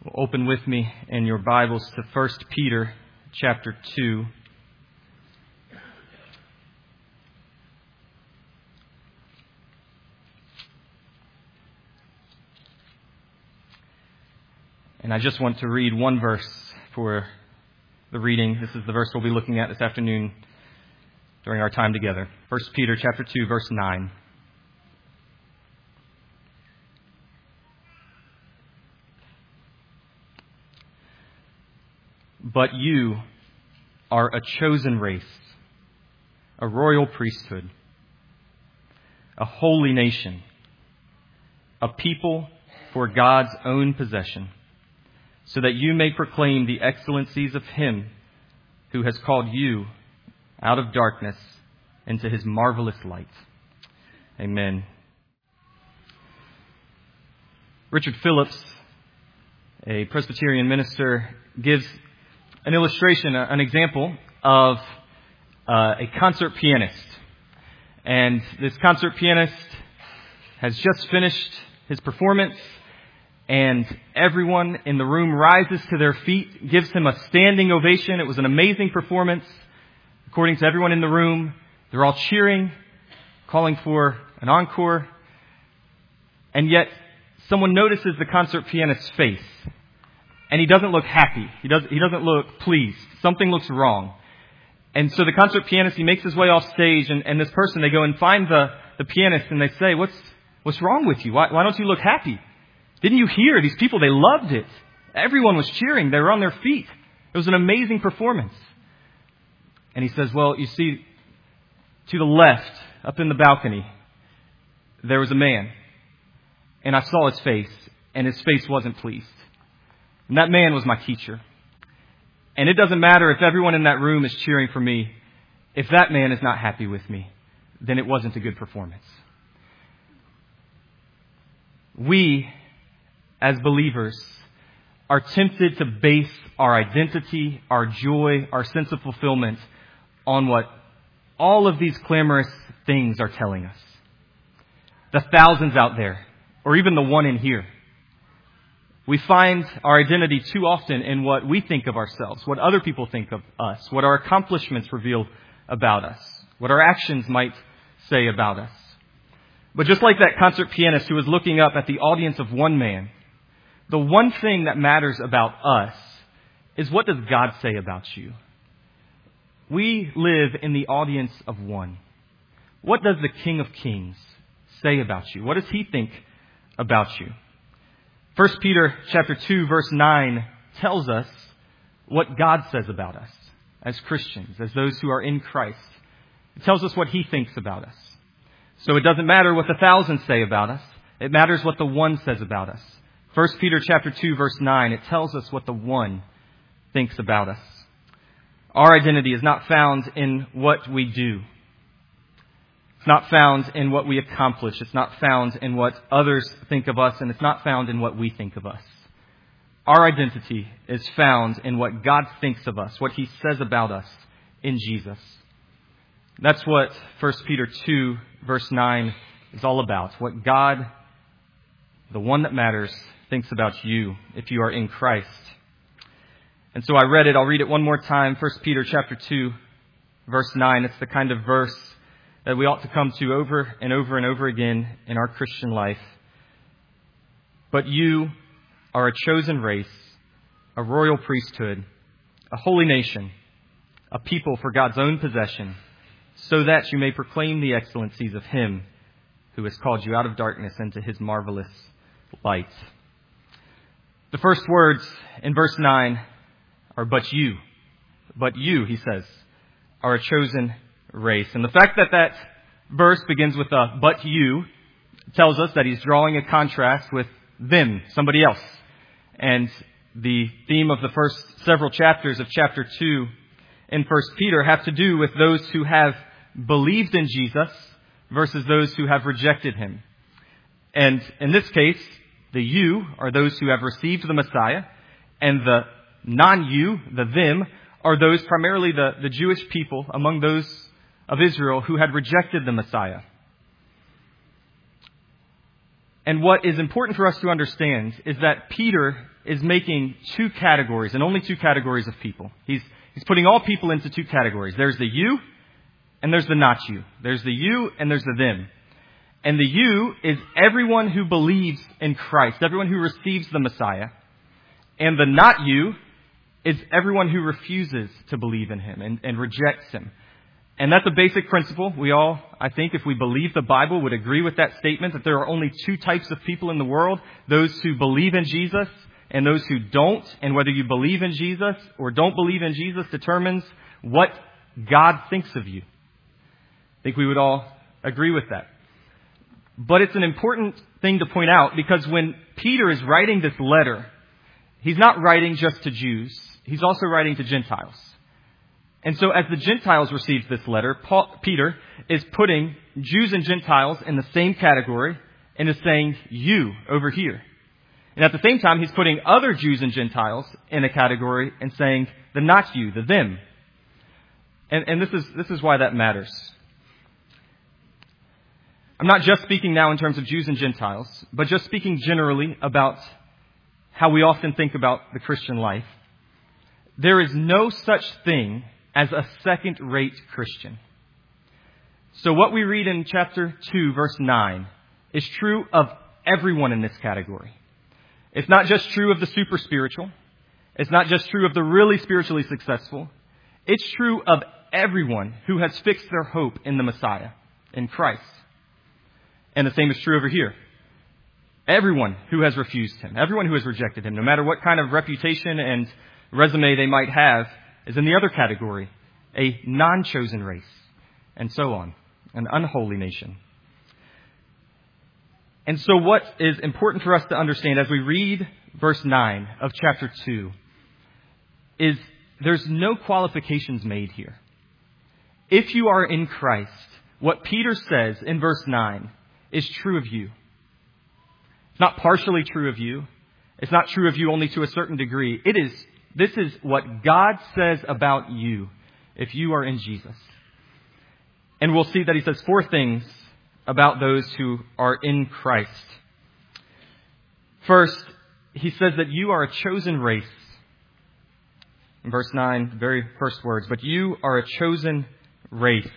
Open with me in your Bibles to 1 Peter chapter 2. And I just want to read one verse for the reading. This is the verse we'll be looking at this afternoon during our time together. 1 Peter chapter 2, verse 9. But you are a chosen race, a royal priesthood, a holy nation, a people for God's own possession, so that you may proclaim the excellencies of Him who has called you out of darkness into His marvelous light. Amen. Richard Phillips, a Presbyterian minister, gives an illustration, an example of a concert pianist. And this concert pianist has just finished his performance, and everyone in the room rises to their feet, gives him a standing ovation. It was an amazing performance. According to everyone in the room, they're all cheering, calling for an encore. And yet, someone notices the concert pianist's face. And he doesn't look happy. He doesn't look pleased. Something looks wrong. And so the concert pianist, he makes his way off stage, and this person, they go and find the pianist, and they say, What's wrong with you? Why don't you look happy? Didn't you hear? These people, they loved it. Everyone was cheering. They were on their feet. It was an amazing performance. And he says, well, you see, to the left, up in the balcony, there was a man. And I saw his face, and his face wasn't pleased. And that man was my teacher. And it doesn't matter if everyone in that room is cheering for me. If that man is not happy with me, then it wasn't a good performance. We, as believers, are tempted to base our identity, our joy, our sense of fulfillment on what all of these clamorous things are telling us. The thousands out there, or even the one in here. We find our identity too often in what we think of ourselves, what other people think of us, what our accomplishments reveal about us, what our actions might say about us. But just like that concert pianist who was looking up at the audience of one man, the one thing that matters about us is, what does God say about you? We live in the audience of one. What does the King of Kings say about you? What does He think about you? 1 Peter chapter 2, verse 9 tells us what God says about us as Christians, as those who are in Christ. It tells us what He thinks about us. So it doesn't matter what the thousands say about us. It matters what the one says about us. 1 Peter chapter 2, verse 9, it tells us what the one thinks about us. Our identity is not found in what we do. It's not found in what we accomplish. It's not found in what others think of us, and it's not found in what we think of us. Our identity is found in what God thinks of us, what He says about us in Jesus. That's what 1 Peter 2, verse 9 is all about. What God, the one that matters, thinks about you if you are in Christ. And so I read it. I'll read it one more time. 1 Peter chapter 2, verse 9. It's the kind of verse that we ought to come to over and over and over again in our Christian life. But you are a chosen race, a royal priesthood, a holy nation, a people for God's own possession, so that you may proclaim the excellencies of Him who has called you out of darkness into His marvelous light. The first words in verse 9 are, but you, he says, are a chosen race. And the fact that verse begins with a but you tells us that he's drawing a contrast with them, somebody else. And the theme of the first several chapters of chapter 2 in 1 Peter have to do with those who have believed in Jesus versus those who have rejected Him. And in this case, the you are those who have received the Messiah, and the non-you, the them, are those primarily the Jewish people among those of Israel who had rejected the Messiah. And what is important for us to understand is that Peter is making two categories, and only two categories of people. He's putting all people into two categories. There's the you, and there's the not you. There's the you, and there's the them. And the you is everyone who believes in Christ, everyone who receives the Messiah. And the not you is everyone who refuses to believe in Him and rejects Him. And that's a basic principle. We all, I think, if we believe the Bible, would agree with that statement that there are only two types of people in the world, those who believe in Jesus and those who don't. And whether you believe in Jesus or don't believe in Jesus determines what God thinks of you. I think we would all agree with that. But it's an important thing to point out because when Peter is writing this letter, he's not writing just to Jews. He's also writing to Gentiles. And so as the Gentiles receive this letter, Peter is putting Jews and Gentiles in the same category and is saying you over here. And at the same time, he's putting other Jews and Gentiles in a category and saying the not you, the them. And this is why that matters. I'm not just speaking now in terms of Jews and Gentiles, but just speaking generally about how we often think about the Christian life. There is no such thing as a second-rate Christian. So what we read in chapter 2, verse 9, is true of everyone in this category. It's not just true of the super spiritual. It's not just true of the really spiritually successful. It's true of everyone who has fixed their hope in the Messiah, in Christ. And the same is true over here. Everyone who has refused Him, everyone who has rejected Him, no matter what kind of reputation and resume they might have, is in the other category, a non-chosen race, and so on, an unholy nation. And so what is important for us to understand as we read verse 9 of chapter 2 is there's no qualifications made here. If you are in Christ, what Peter says in verse 9 is true of you. It's not partially true of you. It's not true of you only to a certain degree. This is what God says about you if you are in Jesus. And we'll see that He says 4 things about those who are in Christ. First, He says that you are a chosen race. In verse 9, very first words, but you are a chosen race.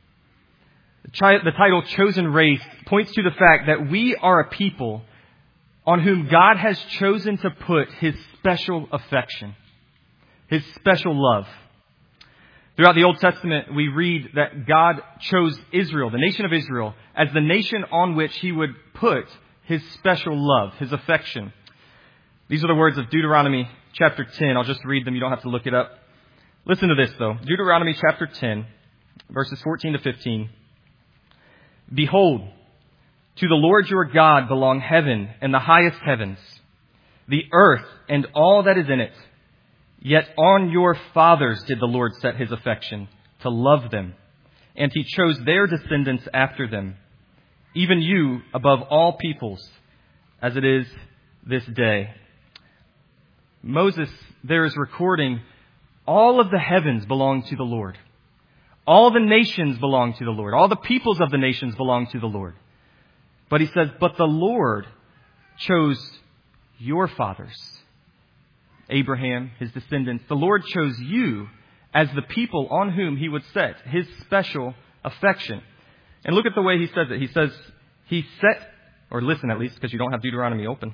The title Chosen Race points to the fact that we are a people on whom God has chosen to put His special affection, His special love. Throughout the Old Testament, we read that God chose Israel, the nation of Israel, as the nation on which He would put His special love, His affection. These are the words of Deuteronomy chapter 10. I'll just read them. You don't have to look it up. Listen to this, though. Deuteronomy chapter 10, verses 14 to 15. Behold, to the Lord your God belong heaven and the highest heavens, the earth and all that is in it. Yet on your fathers did the Lord set His affection, to love them, and He chose their descendants after them, even you above all peoples, as it is this day. Moses there is recording all of the heavens belong to the Lord. All the nations belong to the Lord. All the peoples of the nations belong to the Lord. But he says, but the Lord chose your fathers, Abraham, his descendants. The Lord chose you as the people on whom He would set His special affection. And look at the way he says it. He says, He set, or listen at least, because you don't have Deuteronomy open.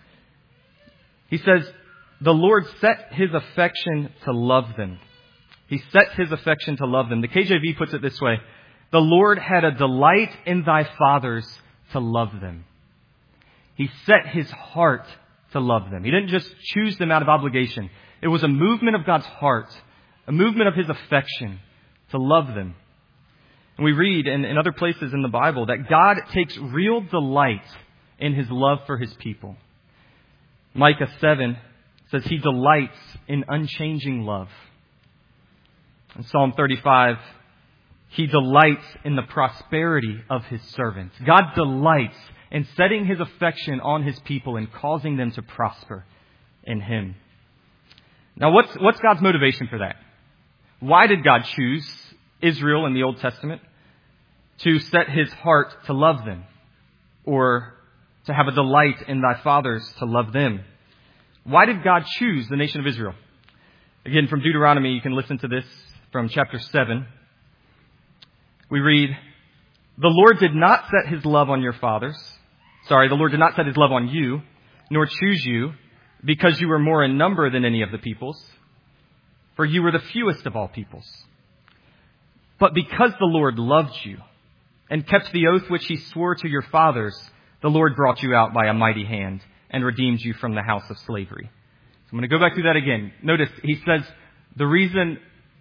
He says, the Lord set His affection to love them. He set His affection to love them. The KJV puts it this way. The Lord had a delight in thy fathers to love them. He set His heart to love them. He didn't just choose them out of obligation. It was a movement of God's heart, a movement of His affection to love them. And we read in other places in the Bible that God takes real delight in His love for His people. Micah 7 says He delights in unchanging love. In Psalm 35, He delights in the prosperity of His servants. God delights in setting His affection on His people and causing them to prosper in Him. Now, what's God's motivation for that? Why did God choose Israel in the Old Testament to set His heart to love them, or to have a delight in thy fathers to love them? Why did God choose the nation of Israel? Again, from Deuteronomy, you can listen to this from chapter 7. We read, the Lord did not set his love on your fathers. The Lord did not set his love on you, nor choose you, because you were more in number than any of the peoples, for you were the fewest of all peoples. But because the Lord loved you and kept the oath which he swore to your fathers, the Lord brought you out by a mighty hand and redeemed you from the house of slavery. So I'm going to go back through that again. Notice he says the reason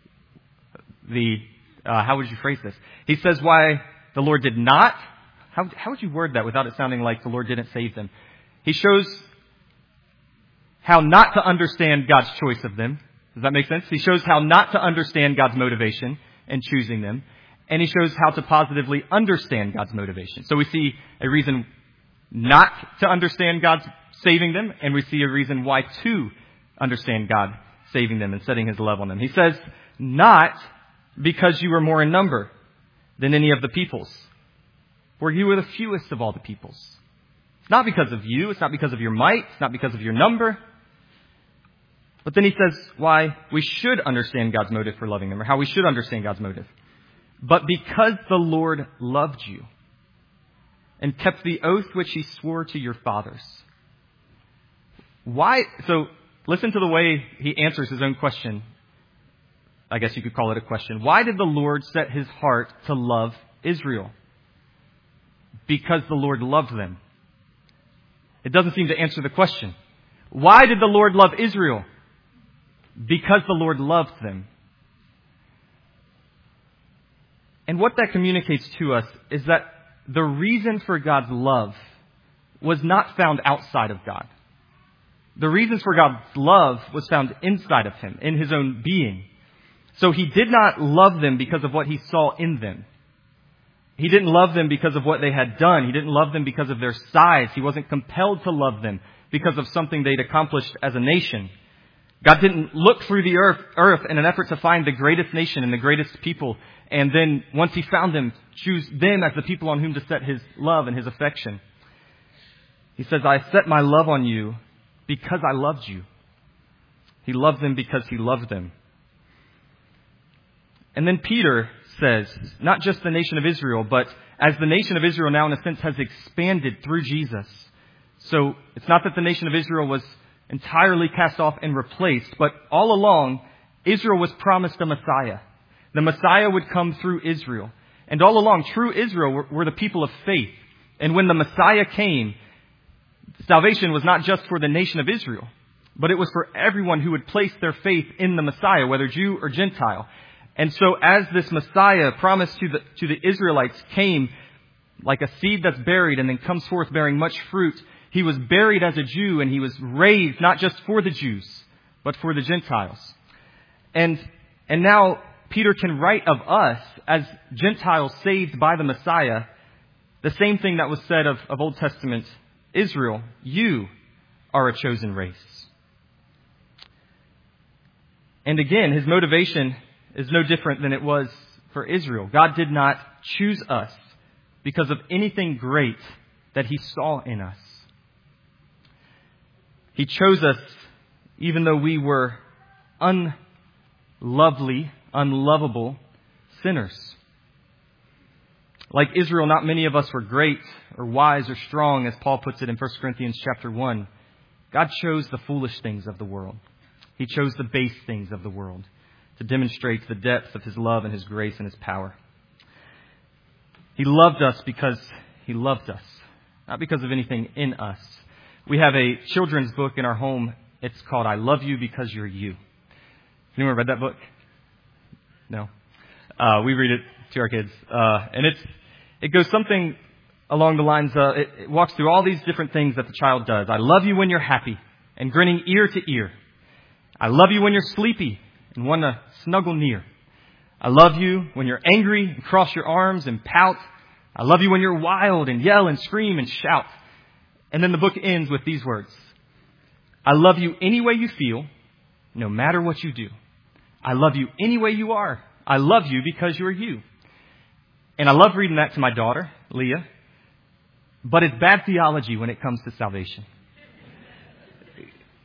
how would you phrase this? He says why the Lord did not. How would you word that without it sounding like the Lord didn't save them? He shows how not to understand God's choice of them. Does that make sense? He shows how not to understand God's motivation in choosing them. And he shows how to positively understand God's motivation. So we see a reason not to understand God's saving them, and we see a reason why to understand God saving them and setting his love on them. He says, not because you were more in number than any of the peoples, for you were the fewest of all the peoples. It's not because of you. It's not because of your might. It's not because of your number. But then he says why we should understand God's motive for loving them, or how we should understand God's motive. But because the Lord loved you and kept the oath which he swore to your fathers. Why? So listen to the way he answers his own question. I guess you could call it a question. Why did the Lord set his heart to love Israel? Because the Lord loved them. It doesn't seem to answer the question. Why did the Lord love Israel? Because the Lord loved them. And what that communicates to us is that the reason for God's love was not found outside of God. The reasons for God's love was found inside of him, in his own being. So he did not love them because of what he saw in them. He didn't love them because of what they had done. He didn't love them because of their size. He wasn't compelled to love them because of something they'd accomplished as a nation. God didn't look through the earth in an effort to find the greatest nation and the greatest people, and then once he found them, choose them as the people on whom to set his love and his affection. He says, I set my love on you because I loved you. He loved them because he loved them. And then Peter says, not just the nation of Israel, but as the nation of Israel now in a sense has expanded through Jesus. So it's not that the nation of Israel was entirely cast off and replaced, but all along, Israel was promised a Messiah. The Messiah would come through Israel. And all along, true Israel were the people of faith. And when the Messiah came, salvation was not just for the nation of Israel, but it was for everyone who would place their faith in the Messiah, whether Jew or Gentile. And so as this Messiah promised to the Israelites came like a seed that's buried and then comes forth bearing much fruit, he was buried as a Jew and he was raised not just for the Jews, but for the Gentiles. And now Peter can write of us as Gentiles saved by the Messiah the same thing that was said of Old Testament Israel. You are a chosen race. And again, his motivation is no different than it was for Israel. God did not choose us because of anything great that he saw in us. He chose us even though we were unlovely, unlovable sinners. Like Israel, not many of us were great or wise or strong, as Paul puts it in 1 Corinthians chapter 1. God chose the foolish things of the world. He chose the base things of the world to demonstrate the depth of his love and his grace and his power. He loved us because he loved us, not because of anything in us. We have a children's book in our home. It's called I Love You Because You're You. Anyone read that book? No. We read it to our kids. And it goes something along the lines of, it walks through all these different things that the child does. I love you when you're happy and grinning ear to ear. I love you when you're sleepy and want to snuggle near. I love you when you're angry and cross your arms and pout. I love you when you're wild and yell and scream and shout. And then the book ends with these words. I love you any way you feel, no matter what you do. I love you any way you are. I love you because you're you. And I love reading that to my daughter, Leah. But it's bad theology when it comes to salvation.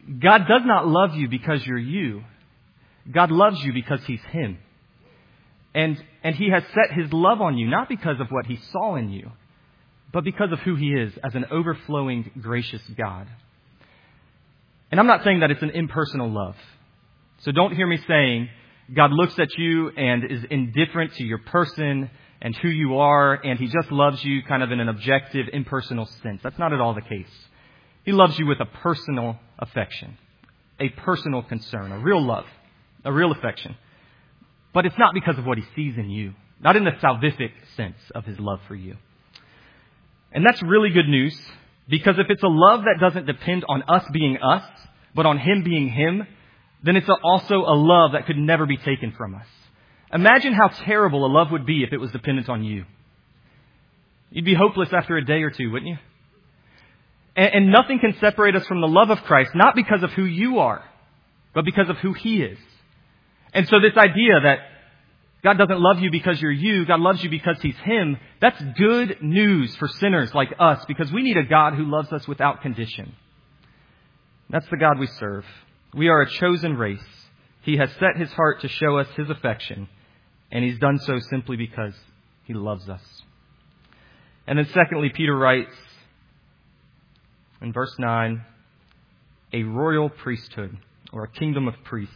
God does not love you because you're you. God loves you because He's Him. And He has set His love on you, not because of what He saw in you, but because of who He is as an overflowing, gracious God. And I'm not saying that it's an impersonal love. So don't hear me saying God looks at you and is indifferent to your person and who you are, and He just loves you kind of in an objective, impersonal sense. That's not at all the case. He loves you with a personal affection, a personal concern, a real love, a real affection. But it's not because of what He sees in you, not in the salvific sense of His love for you. And that's really good news, because if it's a love that doesn't depend on us being us, but on Him being Him, then it's also a love that could never be taken from us. Imagine how terrible a love would be if it was dependent on you. You'd be hopeless after a day or two, wouldn't you? And nothing can separate us from the love of Christ, not because of who you are, but because of who He is. And so this idea that God doesn't love you because you're you, God loves you because He's Him, that's good news for sinners like us, because we need a God who loves us without condition. That's the God we serve. We are a chosen race. He has set His heart to show us His affection, and He's done so simply because He loves us. And then secondly, Peter writes in verse 9, a royal priesthood, or a kingdom of priests.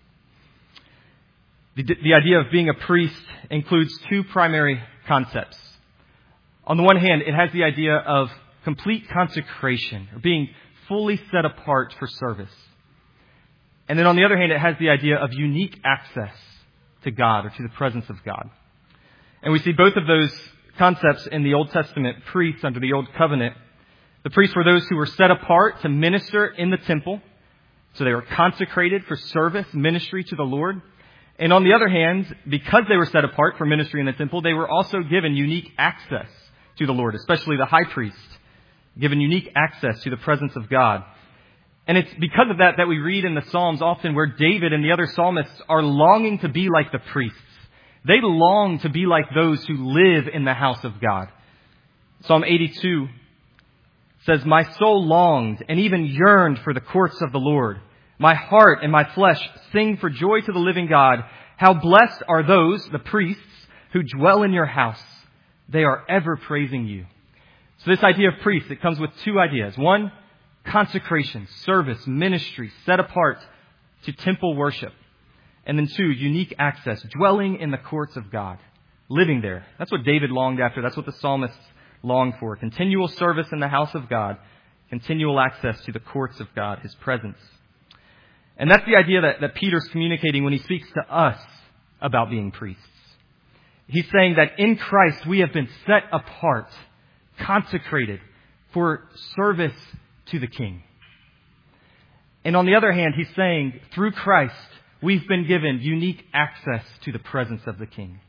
The idea of being a priest includes two primary concepts. On the one hand, it has the idea of complete consecration, or being fully set apart for service. And then on the other hand, it has the idea of unique access to God, or to the presence of God. And we see both of those concepts in the Old Testament priests under the Old Covenant. The priests were those who were set apart to minister in the temple. So they were consecrated for service, ministry to the Lord. And on the other hand, because they were set apart for ministry in the temple, they were also given unique access to the Lord, especially the high priest, given unique access to the presence of God. And it's because of that we read in the Psalms often where David and the other psalmists are longing to be like the priests. They long to be like those who live in the house of God. Psalm 82 says, my soul longed and even yearned for the courts of the Lord. My heart and my flesh sing for joy to the living God. How blessed are those, the priests, who dwell in your house. They are ever praising you. So this idea of priest, it comes with two ideas. One, consecration, service, ministry, set apart to temple worship. And then two, unique access, dwelling in the courts of God, living there. That's what David longed after. That's what the psalmists longed for. Continual service in the house of God, continual access to the courts of God, His presence. And that's the idea that Peter's communicating when he speaks to us about being priests. He's saying that in Christ we have been set apart, consecrated for service to the King. And on the other hand, he's saying through Christ we've been given unique access to the presence of the King.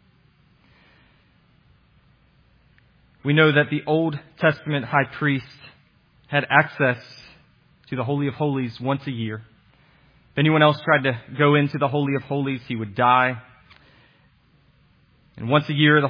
We know that the Old Testament high priest had access to the Holy of Holies once a year. If anyone else tried to go into the Holy of Holies, he would die. And once a year, the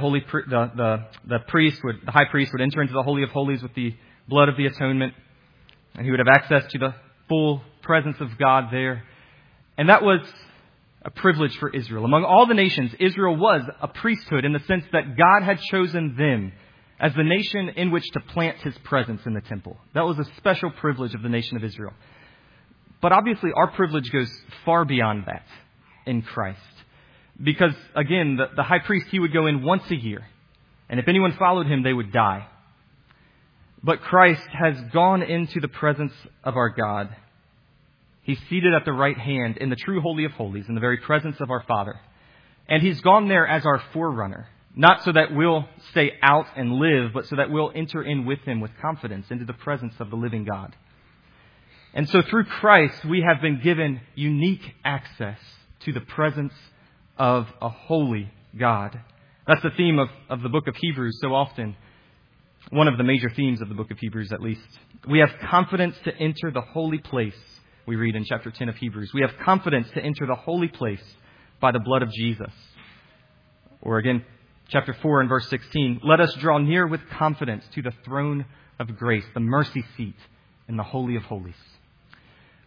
high priest would enter into the Holy of Holies with the blood of the atonement, and he would have access to the full presence of God there. And that was a privilege for Israel. Among all the nations, Israel was a priesthood in the sense that God had chosen them as the nation in which to plant His presence in the temple. That was a special privilege of the nation of Israel. But obviously our privilege goes far beyond that in Christ. Because, again, the high priest, he would go in once a year. And if anyone followed him, they would die. But Christ has gone into the presence of our God. He's seated at the right hand in the true Holy of Holies, in the very presence of our Father. And He's gone there as our forerunner. Not so that we'll stay out and live, but so that we'll enter in with Him with confidence into the presence of the living God. And so through Christ, we have been given unique access to the presence of a holy God. That's the theme of the book of Hebrews so often. One of the major themes of the book of Hebrews, at least. We have confidence to enter the holy place, we read in chapter 10 of Hebrews. We have confidence to enter the holy place by the blood of Jesus. Or again, chapter 4 and verse 16. Let us draw near with confidence to the throne of grace, the mercy seat in the Holy of Holies.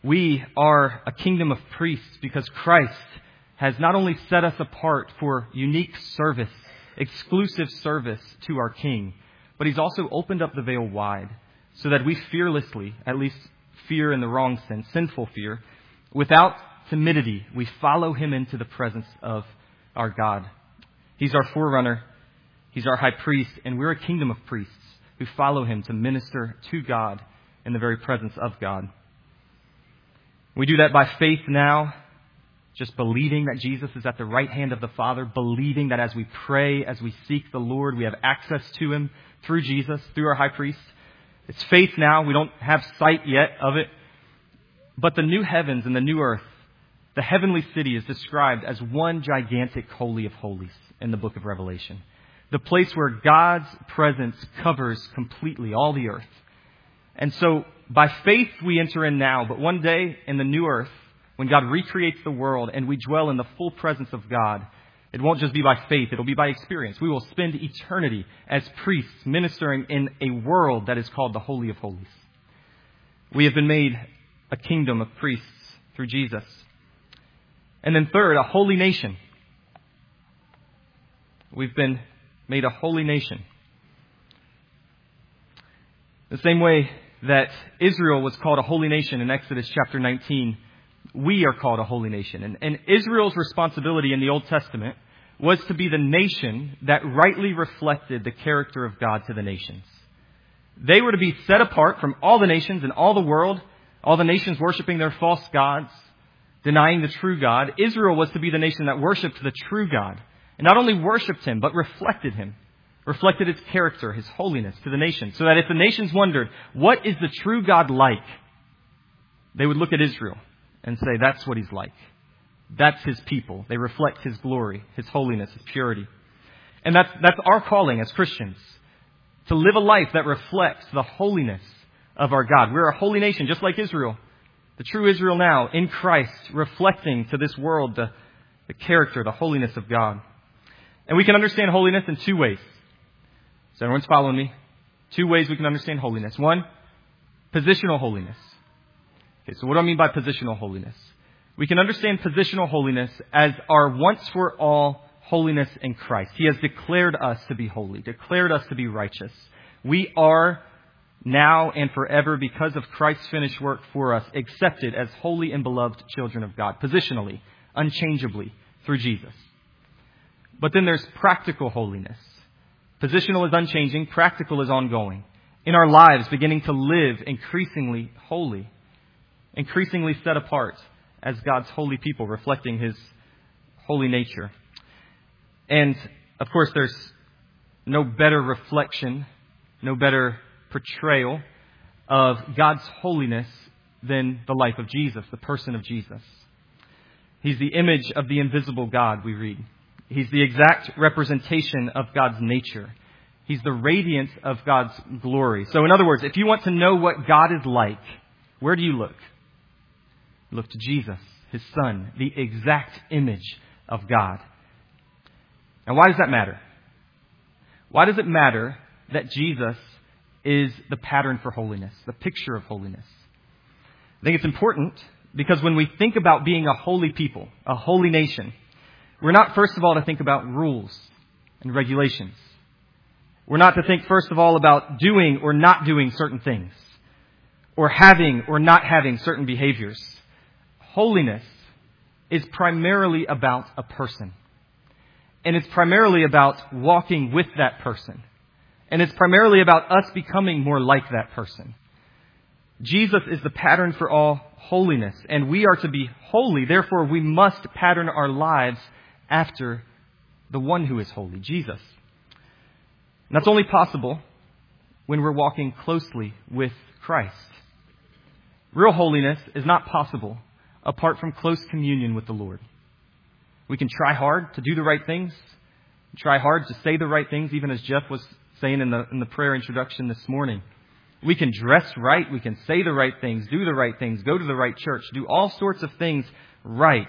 We are a kingdom of priests because Christ has not only set us apart for unique service, exclusive service to our King, but He's also opened up the veil wide so that we fearlessly, at least fear in the wrong sense, sinful fear, without timidity, we follow Him into the presence of our God. He's our forerunner. He's our high priest, and we're a kingdom of priests who follow Him to minister to God in the very presence of God. We do that by faith now, just believing that Jesus is at the right hand of the Father, believing that as we pray, as we seek the Lord, we have access to Him through Jesus, through our high priest. It's faith now. We don't have sight yet of it. But the new heavens and the new earth, the heavenly city, is described as one gigantic holy of holies in the book of Revelation. The place where God's presence covers completely all the earth. And so by faith we enter in now, but one day in the new earth, when God recreates the world and we dwell in the full presence of God, it won't just be by faith, it'll be by experience. We will spend eternity as priests ministering in a world that is called the Holy of Holies. We have been made a kingdom of priests through Jesus. And then third, a holy nation. We've been made a holy nation. The same way that Israel was called a holy nation in Exodus chapter 19, we are called a holy nation. And Israel's responsibility in the Old Testament was to be the nation that rightly reflected the character of God to the nations. They were to be set apart from all the nations in all the world, all the nations worshiping their false gods, denying the true God. Israel was to be the nation that worshiped the true God. And not only worshipped Him, but reflected Him. Reflected His character, His holiness to the nations. So that if the nations wondered, what is the true God like? They would look at Israel and say, that's what He's like. That's His people. They reflect His glory, His holiness, His purity. And that's our calling as Christians. To live a life that reflects the holiness of our God. We're a holy nation, just like Israel. The true Israel now, in Christ, reflecting to this world the character, the holiness of God. And we can understand holiness in two ways. So everyone's following me. Two ways we can understand holiness. One, positional holiness. Okay, so what do I mean by positional holiness? We can understand positional holiness as our once-for-all holiness in Christ. He has declared us to be holy, declared us to be righteous. We are now and forever, because of Christ's finished work for us, accepted as holy and beloved children of God, positionally, unchangeably, through Jesus. But then there's practical holiness. Positional is unchanging, practical is ongoing. In our lives, beginning to live increasingly holy, increasingly set apart as God's holy people, reflecting His holy nature. And, of course, there's no better reflection, no better portrayal of God's holiness than the life of Jesus, the person of Jesus. He's the image of the invisible God, we read. He's the exact representation of God's nature. He's the radiance of God's glory. So in other words, if you want to know what God is like, where do you look? Look to Jesus, His Son, the exact image of God. And why does that matter? Why does it matter that Jesus is the pattern for holiness, the picture of holiness? I think it's important because when we think about being a holy people, a holy nation, we're not, first of all, to think about rules and regulations. We're not to think, first of all, about doing or not doing certain things, or having or not having certain behaviors. Holiness is primarily about a person. And it's primarily about walking with that person. And it's primarily about us becoming more like that person. Jesus is the pattern for all holiness, and we are to be holy. Therefore, we must pattern our lives after the one who is holy, Jesus. And that's only possible when we're walking closely with Christ. Real holiness is not possible apart from close communion with the Lord. We can try hard to do the right things, try hard to say the right things, even as Jeff was saying in the prayer introduction this morning. We can dress right, we can say the right things, do the right things, go to the right church, do all sorts of things right.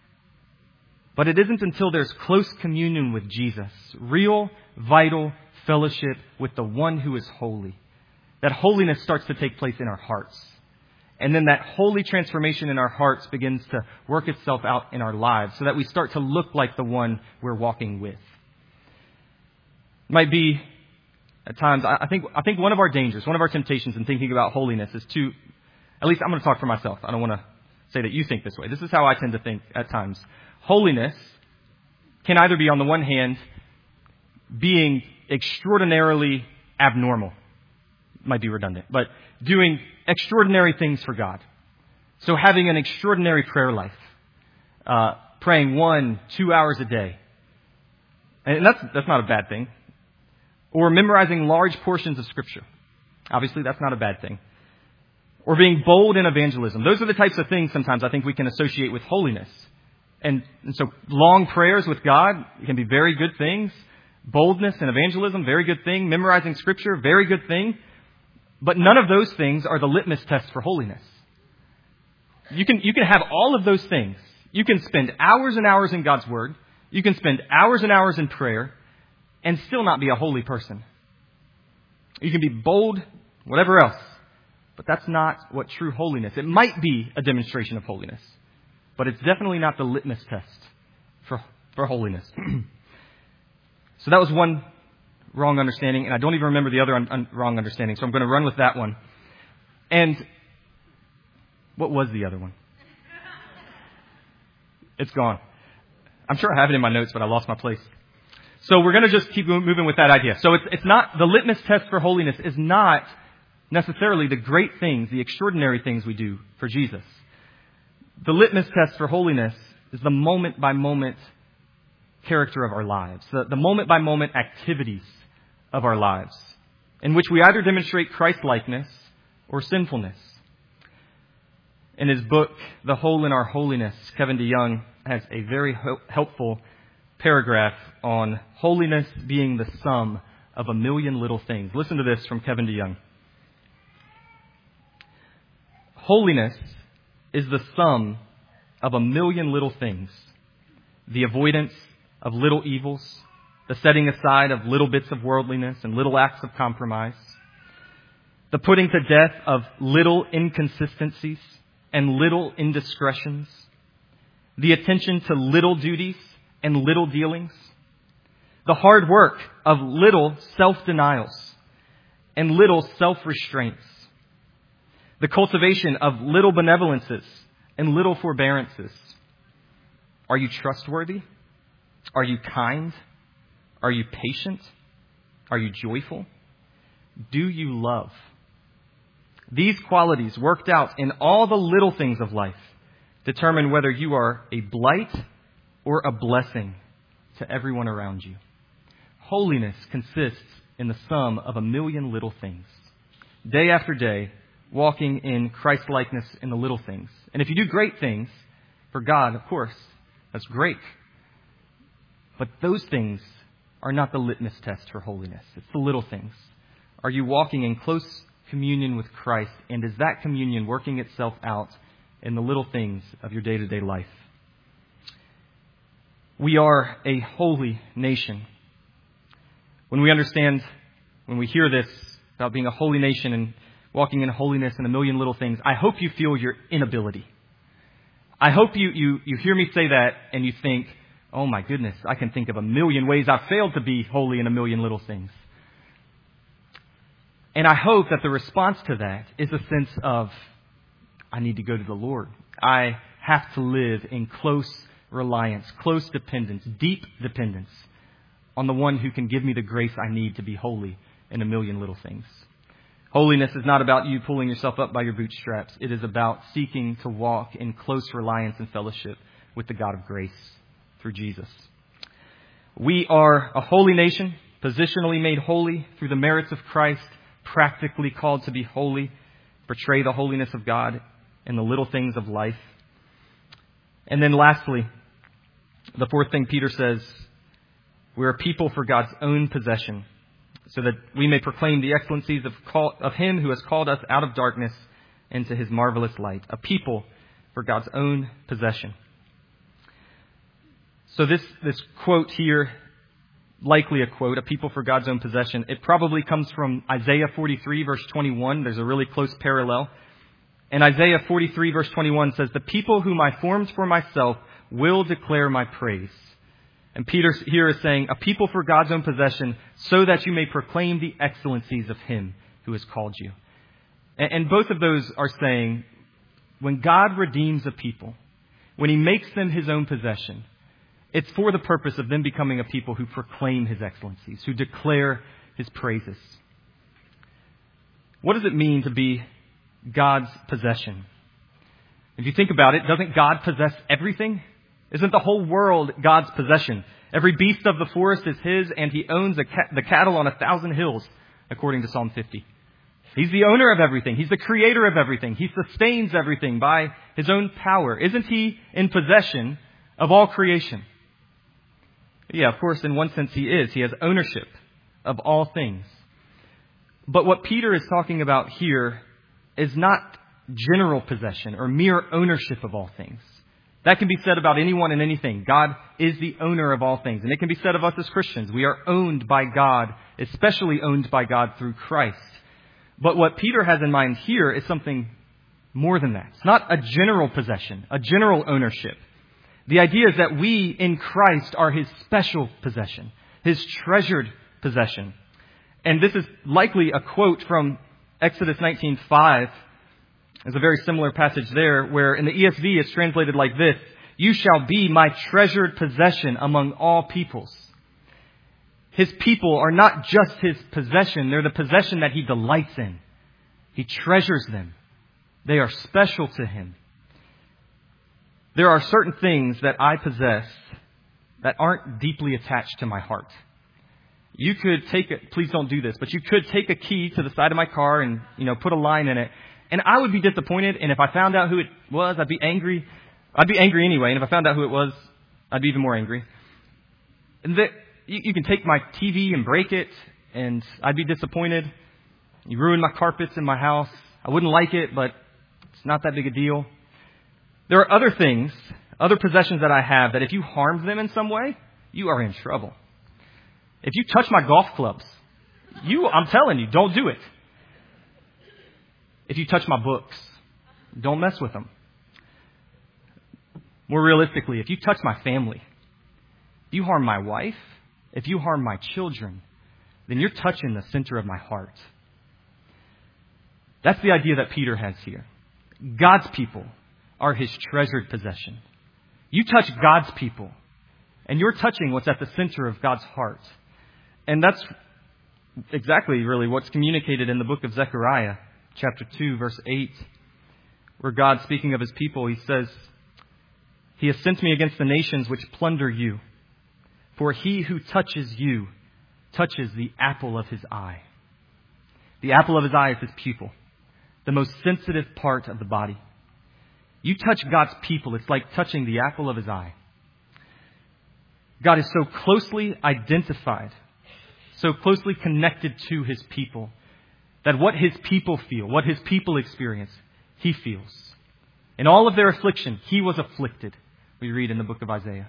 But it isn't until there's close communion with Jesus, real, vital fellowship with the one who is holy, that holiness starts to take place in our hearts. And then that holy transformation in our hearts begins to work itself out in our lives so that we start to look like the one we're walking with. It might be at times, I think one of our dangers, one of our temptations in thinking about holiness is to, at least I'm going to talk for myself. I don't want to say that you think this way. This is how I tend to think at times. Holiness can either be, on the one hand, being extraordinarily abnormal. Might be redundant, but doing extraordinary things for God. So having an extraordinary prayer life, praying 1-2 hours a day. And that's not a bad thing. Or memorizing large portions of Scripture. Obviously, that's not a bad thing. Or being bold in evangelism. Those are the types of things sometimes I think we can associate with holiness. And so long prayers with God can be very good things. Boldness and evangelism, very good thing. Memorizing Scripture, very good thing. But none of those things are the litmus test for holiness. You can have all of those things. You can spend hours and hours in God's Word. You can spend hours and hours in prayer and still not be a holy person. You can be bold, whatever else. But that's not what true holiness. It might be a demonstration of holiness. But it's definitely not the litmus test for holiness. So that was one wrong understanding, and I don't even remember the other wrong understanding, so I'm going to run with that one. And what was the other one? It's gone. I'm sure I have it in my notes, but I lost my place. So we're going to just keep moving with that idea. So it's not, the litmus test for holiness is not necessarily the great things, the extraordinary things we do for Jesus. The litmus test for holiness is the moment-by-moment character of our lives, the moment-by-moment activities of our lives, in which we either demonstrate Christ-likeness or sinfulness. In his book, The Hole in Our Holiness, Kevin DeYoung has a very helpful paragraph on holiness being the sum of a million little things. Listen to this from Kevin DeYoung. Holiness is the sum of a million little things. The avoidance of little evils, the setting aside of little bits of worldliness and little acts of compromise, the putting to death of little inconsistencies and little indiscretions, the attention to little duties and little dealings, the hard work of little self-denials and little self-restraints, the cultivation of little benevolences and little forbearances. Are you trustworthy? Are you kind? Are you patient? Are you joyful? Do you love? These qualities worked out in all the little things of life determine whether you are a blight or a blessing to everyone around you. Holiness consists in the sum of a million little things. Day after day, walking in Christ-likeness in the little things. And if you do great things for God, of course, that's great. But those things are not the litmus test for holiness. It's the little things. Are you walking in close communion with Christ? And is that communion working itself out in the little things of your day-to-day life? We are a holy nation. When we hear this about being a holy nation and walking in holiness and a million little things, I hope you feel your inability. I hope you hear me say that and you think, oh my goodness, I can think of a million ways I've failed to be holy in a million little things. And I hope that the response to that is a sense of, I need to go to the Lord. I have to live in close reliance, close dependence, deep dependence on the one who can give me the grace I need to be holy in a million little things. Holiness is not about you pulling yourself up by your bootstraps. It is about seeking to walk in close reliance and fellowship with the God of grace through Jesus. We are a holy nation, positionally made holy through the merits of Christ, practically called to be holy, portray the holiness of God in the little things of life. And then lastly, the fourth thing Peter says, we're a people for God's own possession, so that we may proclaim the excellencies of Him who has called us out of darkness into His marvelous light. A people for God's own possession. So this quote here, likely a quote, a people for God's own possession, it probably comes from Isaiah 43, verse 21. There's a really close parallel. And Isaiah 43 verse 21 says, "The people whom I formed for myself will declare my praise." And Peter here is saying, a people for God's own possession, so that you may proclaim the excellencies of Him who has called you. And both of those are saying, when God redeems a people, when He makes them His own possession, it's for the purpose of them becoming a people who proclaim His excellencies, who declare His praises. What does it mean to be God's possession? If you think about it, doesn't God possess everything? Isn't the whole world God's possession? Every beast of the forest is His, and He owns the cattle on 1,000 hills, according to Psalm 50. He's the owner of everything. He's the creator of everything. He sustains everything by His own power. Isn't He in possession of all creation? Yeah, of course, in one sense He is. He has ownership of all things. But what Peter is talking about here is not general possession or mere ownership of all things. That can be said about anyone and anything. God is the owner of all things. And it can be said of us as Christians. We are owned by God, especially owned by God through Christ. But what Peter has in mind here is something more than that. It's not a general possession, a general ownership. The idea is that we in Christ are His special possession, His treasured possession. And this is likely a quote from Exodus 19:5. There's a very similar passage there where in the ESV it's translated like this: "You shall be my treasured possession among all peoples." His people are not just His possession. They're the possession that He delights in. He treasures them. They are special to Him. There are certain things that I possess that aren't deeply attached to my heart. You could take it, please don't do this, but you could take a key to the side of my car and, put a line in it. And I would be disappointed. And if I found out who it was, I'd be angry. I'd be angry anyway. And if I found out who it was, I'd be even more angry. And you can take my TV and break it, and I'd be disappointed. You ruin my carpets in my house. I wouldn't like it, but it's not that big a deal. There are other things, other possessions that I have that if you harm them in some way, you are in trouble. If you touch my golf clubs, I'm telling you, don't do it. If you touch my books, don't mess with them. More realistically, if you touch my family, if you harm my wife, if you harm my children, then you're touching the center of my heart. That's the idea that Peter has here. God's people are His treasured possession. You touch God's people, and you're touching what's at the center of God's heart. And that's exactly really what's communicated in the book of Zechariah, chapter 2, verse 8, where God, speaking of His people, He says, "He has sent me against the nations which plunder you. For he who touches you touches the apple of His eye." The apple of His eye is His people, the most sensitive part of the body. You touch God's people, it's like touching the apple of His eye. God is so closely identified, so closely connected to His people, that what His people feel, what His people experience, He feels. In all of their affliction, He was afflicted, we read in the book of Isaiah.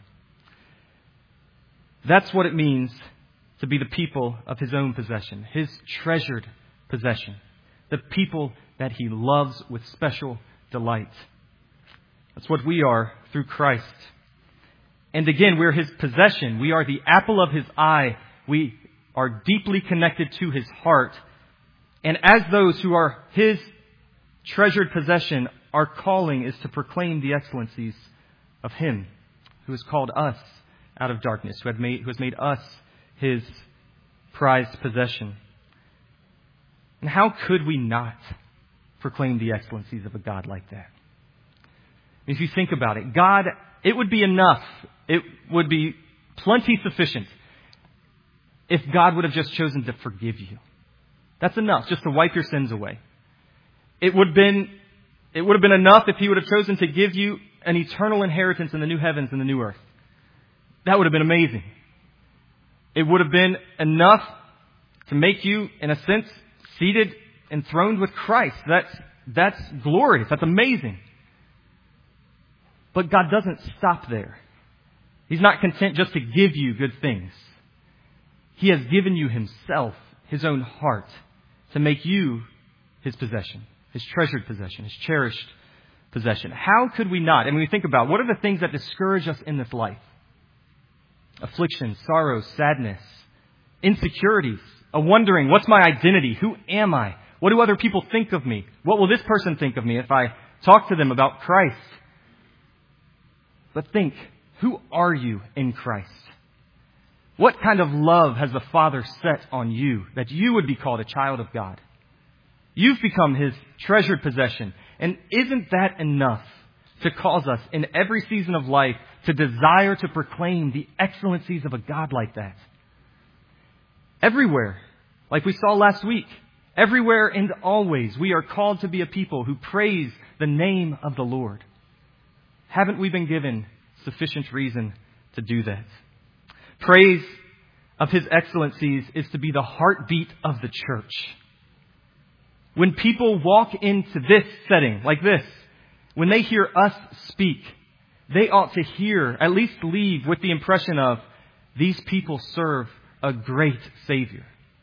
That's what it means to be the people of His own possession, His treasured possession, the people that He loves with special delight. That's what we are through Christ. And again, we're His possession. We are the apple of His eye. We are deeply connected to His heart. And as those who are His treasured possession, our calling is to proclaim the excellencies of Him who has called us out of darkness, who has made us His prized possession. And how could we not proclaim the excellencies of a God like that? If you think about it, God, it would be enough. It would be plenty sufficient if God would have just chosen to forgive you. That's enough, just to wipe your sins away. It would have been enough if He would have chosen to give you an eternal inheritance in the new heavens and the new earth. That would have been amazing. It would have been enough to make you, in a sense, seated, enthroned with Christ. That's glorious. That's amazing. But God doesn't stop there. He's not content just to give you good things. He has given you Himself, His own heart, to make you His possession, his treasured possession, his cherished possession. How could we not? And when we think about what are the things that discourage us in this life? Affliction, sorrow, sadness, insecurities, a wondering, what's my identity? Who am I? What do other people think of me? What will this person think of me if I talk to them about Christ? But think, who are you in Christ? What kind of love has the Father set on you that you would be called a child of God? You've become his treasured possession. And isn't that enough to cause us in every season of life to desire to proclaim the excellencies of a God like that? Everywhere, like we saw last week, everywhere and always, we are called to be a people who praise the name of the Lord. Haven't we been given sufficient reason to do that? Praise of his excellencies is to be the heartbeat of the church. When people walk into this setting, like this, when they hear us speak, they ought to hear, at least leave with the impression of, these people serve a great Savior.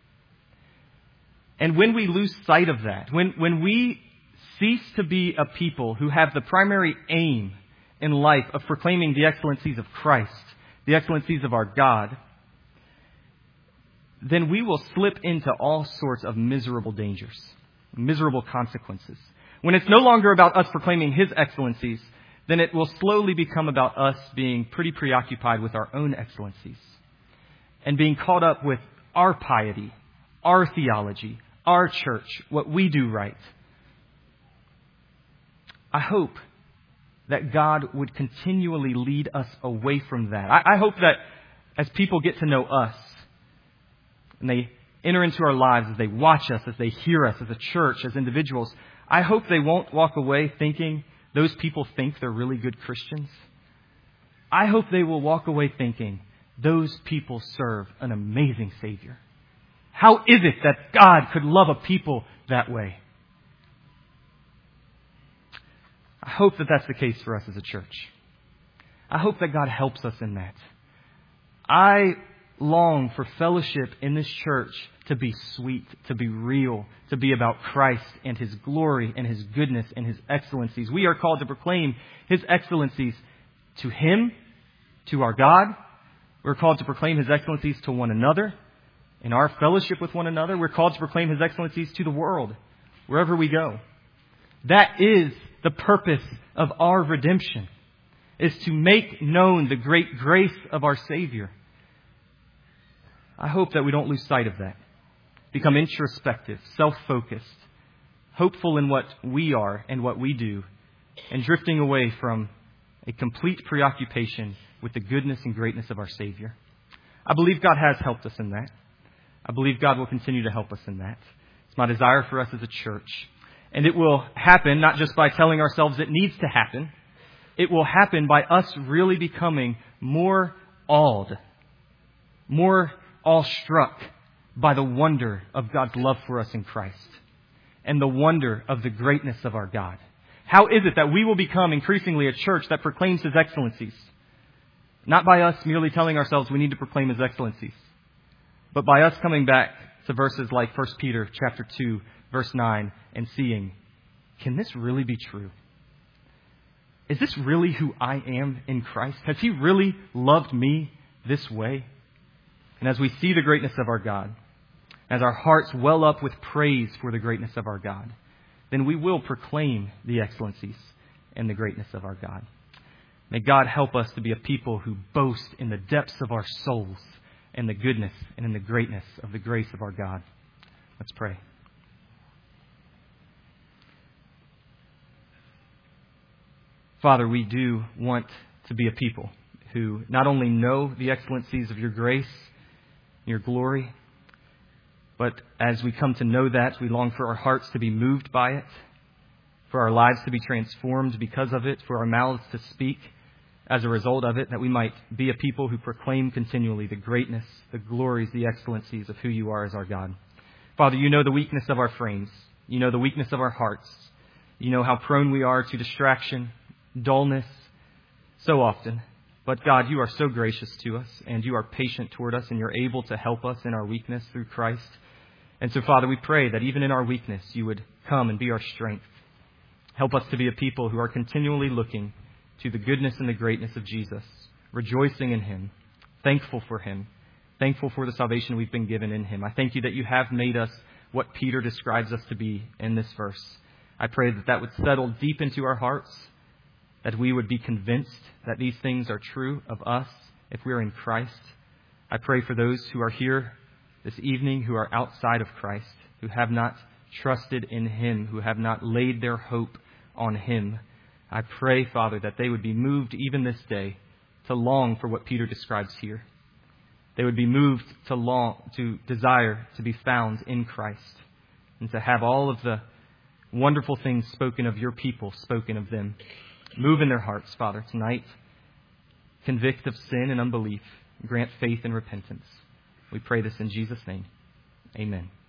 And when we lose sight of that, when we cease to be a people who have the primary aim in life of proclaiming the excellencies of Christ, the excellencies of our God, then we will slip into all sorts of miserable dangers, miserable consequences. When it's no longer about us proclaiming his excellencies, then it will slowly become about us being pretty preoccupied with our own excellencies and being caught up with our piety, our theology, our church, what we do right. I hope that God would continually lead us away from that. I hope that as people get to know us and they enter into our lives, as they watch us, as they hear us as a church, as individuals, I hope they won't walk away thinking those people think they're really good Christians. I hope they will walk away thinking those people serve an amazing Savior. How is it that God could love a people that way? I hope that that's the case for us as a church. I hope that God helps us in that. I long for fellowship in this church to be sweet, to be real, to be about Christ and his glory and his goodness and his excellencies. We are called to proclaim his excellencies to him, to our God. We're called to proclaim his excellencies to one another. In our fellowship with one another, we're called to proclaim his excellencies to the world, wherever we go. That is the purpose of our redemption, is to make known the great grace of our Savior. I hope that we don't lose sight of that. Become introspective, self-focused, hopeful in what we are and what we do, and drifting away from a complete preoccupation with the goodness and greatness of our Savior. I believe God has helped us in that. I believe God will continue to help us in that. It's my desire for us as a church. And it will happen not just by telling ourselves it needs to happen. It will happen by us really becoming more awed, more awestruck by the wonder of God's love for us in Christ and the wonder of the greatness of our God. How is it that we will become increasingly a church that proclaims his excellencies? Not by us merely telling ourselves we need to proclaim his excellencies, but by us coming back to verses like 1 Peter chapter 2, verse 9, and seeing, can this really be true? Is this really who I am in Christ? Has he really loved me this way? And as we see the greatness of our God, as our hearts well up with praise for the greatness of our God, then we will proclaim the excellencies and the greatness of our God. May God help us to be a people who boast in the depths of our souls and the goodness and in the greatness of the grace of our God. Let's pray. Father, we do want to be a people who not only know the excellencies of your grace, your glory, but as we come to know that, we long for our hearts to be moved by it, for our lives to be transformed because of it, for our mouths to speak as a result of it, that we might be a people who proclaim continually the greatness, the glories, the excellencies of who you are as our God. Father, you know the weakness of our frames. You know the weakness of our hearts. You know how prone we are to distraction, dullness, so often. But God, you are so gracious to us, and you are patient toward us, and you're able to help us in our weakness through Christ. And so, Father, we pray that even in our weakness, you would come and be our strength. Help us to be a people who are continually looking to the goodness and the greatness of Jesus, rejoicing in him, thankful for him, thankful for the salvation we've been given in him. I thank you that you have made us what Peter describes us to be in this verse. I pray that that would settle deep into our hearts, that we would be convinced that these things are true of us if we are in Christ. I pray for those who are here this evening who are outside of Christ, who have not trusted in him, who have not laid their hope on him. I pray, Father, that they would be moved even this day to long for what Peter describes here. They would be moved to desire to be found in Christ and to have all of the wonderful things spoken of your people, spoken of them. Move in their hearts, Father, tonight. Convict of sin and unbelief. Grant faith and repentance. We pray this in Jesus' name. Amen.